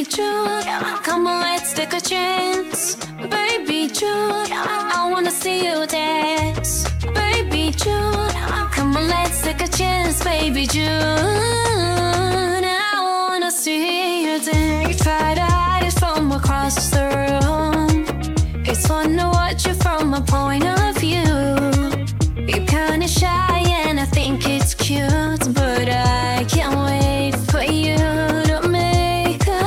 Baby June, come on, let's take a chance. Baby June, I wanna see you dance. Baby June, come on, let's take a chance. Baby June, I wanna see you dance. Try to hide it from across the room. It's fun to watch you from a point of view. You're kinda shy and I think it's cute, but I can't wait for you to make a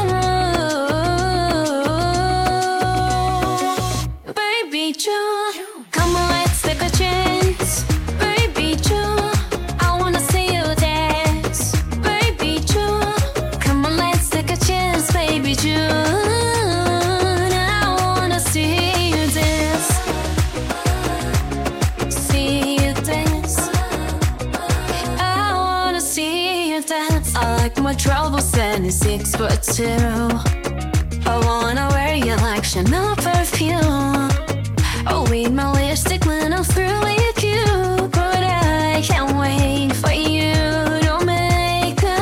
move. Baby June, come on, let's take a chance. Baby June, I wanna see you dance. Baby June, come on, let's take a chance. Baby June, I wanna see you dance. See you dance. I wanna see you dance. I like my trouble standing 6'2". I wanna wear you like Chanel perfume. Oh, read my lipstick when I'm through with you. But I can't wait for you to make a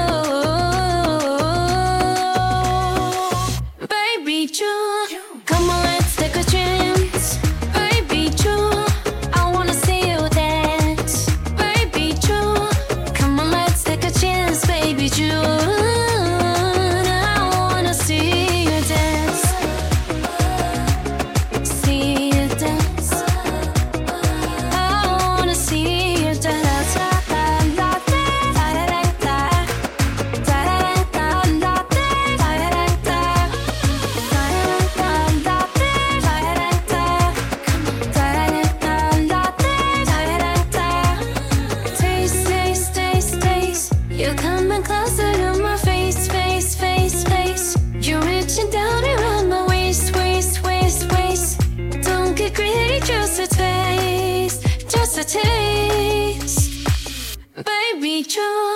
move. Baby June, come on, let's take a chance. Baby June, I wanna see you dance. Baby June, come on, let's take a chance. Baby June, I wanna see you dance. See you dance. I wanna see you dance. Taste, taste, taste, taste. You're coming closer to my face, face, face, face. You're reaching down around my waist, waist, waist, waist. Don't get greedy, just a taste, just a taste. Baby June.